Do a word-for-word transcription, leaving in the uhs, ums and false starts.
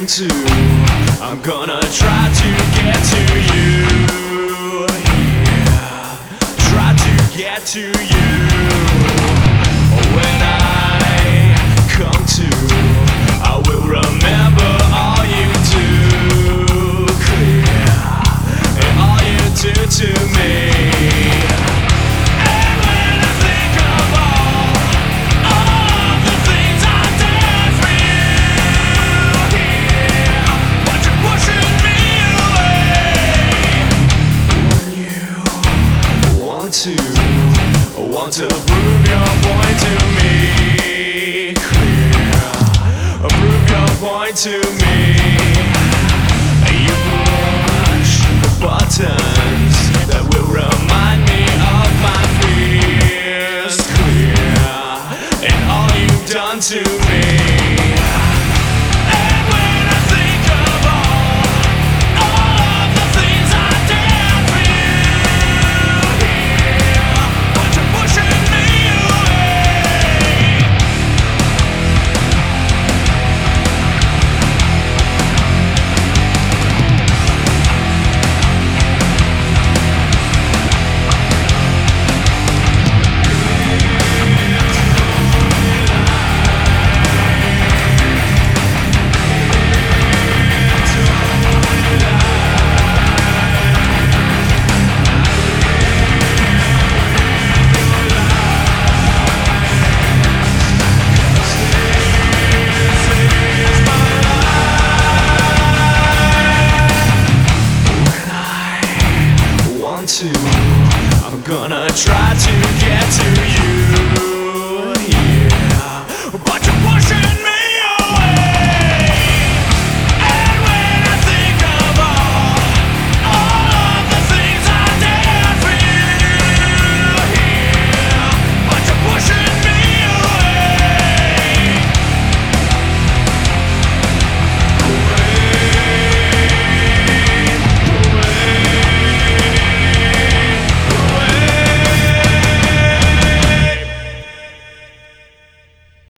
come to. I'm gonna try to get to you. Yeah, try to get to you. When I come to, I will remember all you do, clear, and all you do to me. And when I think of all, all of the things I did for you, yeah, but you're pushing me away. When you want to, want to prove your point to me, clear, prove your point to me.